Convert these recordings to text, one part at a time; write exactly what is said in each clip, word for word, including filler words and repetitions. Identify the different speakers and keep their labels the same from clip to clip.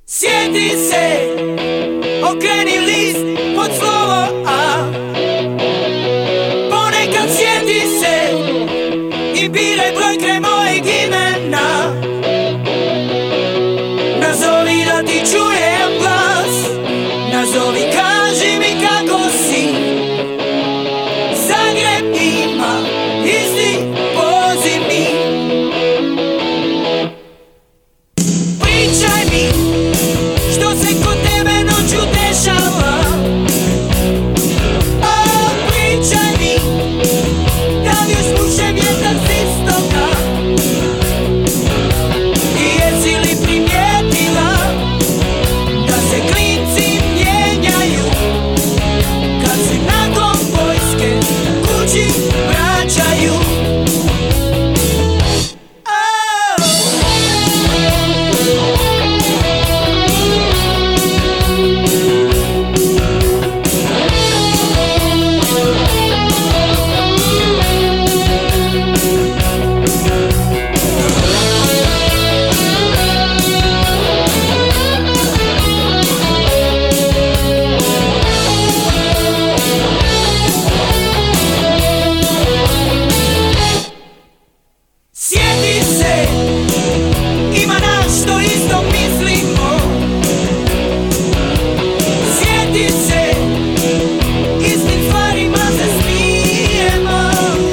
Speaker 1: Sjeti se, okreni list pod slovo A. Ponekad sjeti se i biraj broj kraj mojeg imena. Nazovi da ti čujem glas, nazovi, kaži mi kako si. Zagreb ima isti poziv mi. Pričaj mi što se kod tebe noću dešava. O, pričaj mi, da li još puše vjetar s istoka. I jesi li primijetila da se klinci mijenjaju kad se nakon vojske kući vraćaju. Sjeti se, ima nas što isto mislimo. Sjeti se, istim stvarima se smijemo.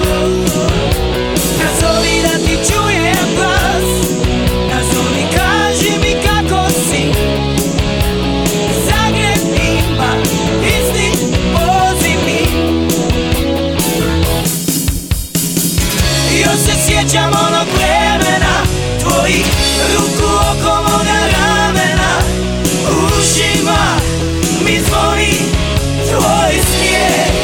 Speaker 1: Nazovi da ti čujem glas, nazovi, kaži mi kako si. Zagreb ima isti poziv mi. Još se sjećam onog vremena, tvojih ruku oko moga ramena. U ušima mi zvoni tvoj smijeh.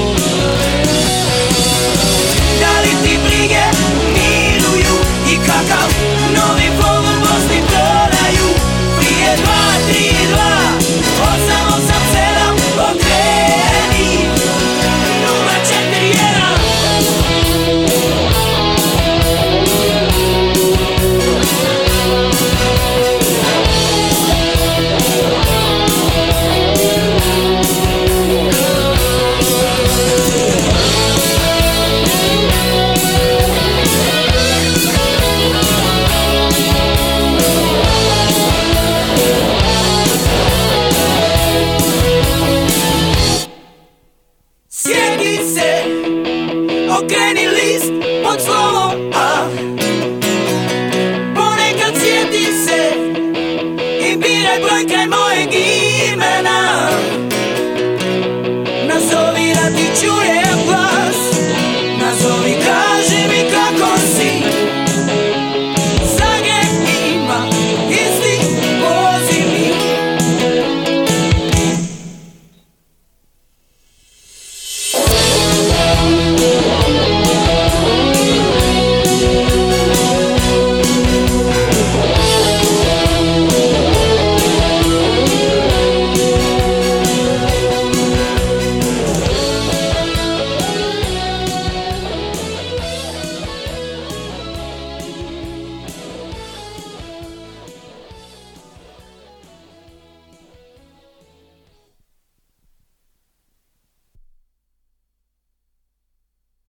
Speaker 1: Da li ti brige miruju i kakav novi pogon Bosni prodaju? Prije dva, tri, dva, osam, osam, sedam, okreni nula, četiri, jedan. Sjeti se, okreni list pod slovo A. Ponekad sjeti se i biraj broj kraj mojeg imena. Nazovi da ti čujem